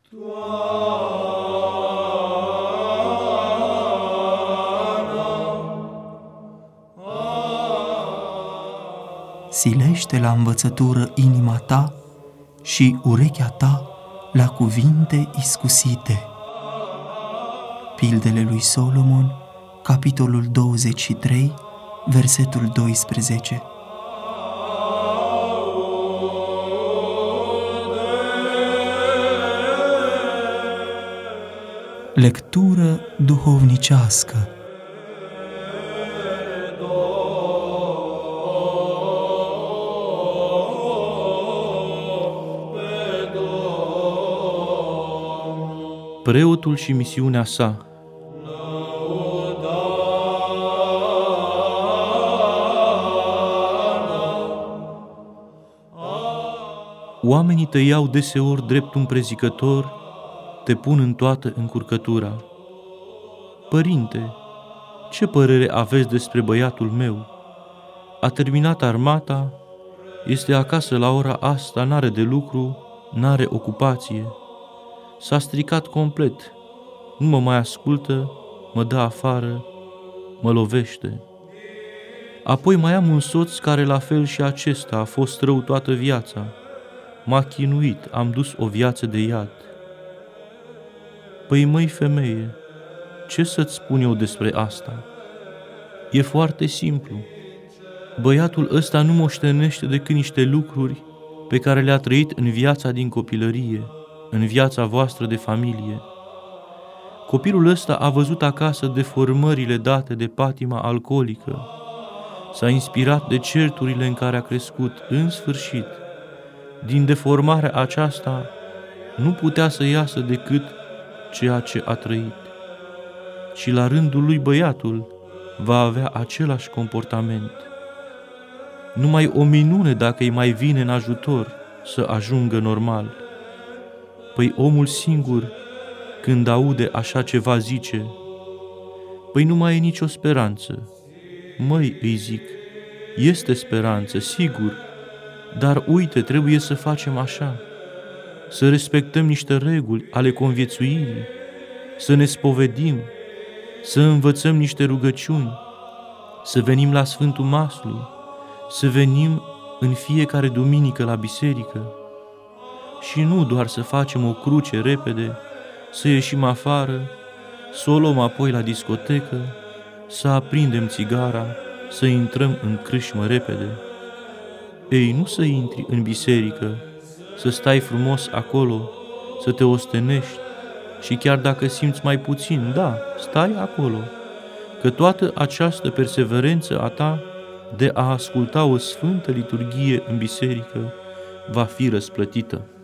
Silește la învățătură inima ta și urechea ta la cuvinte iscusite. Pildele lui Solomon, capitolul 23, versetul 12. Lectură duhovnicească. Preotul și misiunea sa. Oamenii te iau deseori drept un prezicător, te pun în toată încurcătura. Părinte, ce părere aveți despre băiatul meu? A terminat armata, este acasă la ora asta, n-are de lucru, n-are ocupație. S-a stricat complet, nu mă mai ascultă, mă dă afară, mă lovește. Apoi mai am un soț care la fel și acesta a fost rău toată viața. M-a chinuit, am dus o viață de iad. Păi măi femeie, ce să-ți spun eu despre asta? E foarte simplu. Băiatul ăsta nu moștenește decât niște lucruri pe care le-a trăit în viața din copilărie, în viața voastră de familie. Copilul ăsta a văzut acasă deformările date de patima alcoolică, s-a inspirat de certurile în care a crescut, în sfârșit. Din deformarea aceasta nu putea să iasă decât ceea ce a trăit. Și la rândul lui băiatul va avea același comportament. Numai o minune dacă îi mai vine în ajutor să ajungă normal. Păi omul singur, când aude așa ceva, zice: păi nu mai e nicio speranță. Măi, îi zic, este speranță, sigur, dar uite, trebuie să facem așa, să respectăm niște reguli ale conviețuirii, să ne spovedim, să învățăm niște rugăciuni, să venim la Sfântul Maslu, să venim în fiecare duminică la biserică și nu doar să facem o cruce repede, să ieșim afară, să o luăm apoi la discotecă, să aprindem țigara, să intrăm în crâșmă repede. Ei, nu să intri în biserică, să stai frumos acolo, să te ostenești și chiar dacă simți mai puțin, da, stai acolo, că toată această perseverență a ta de a asculta o sfântă liturghie în biserică va fi răsplătită.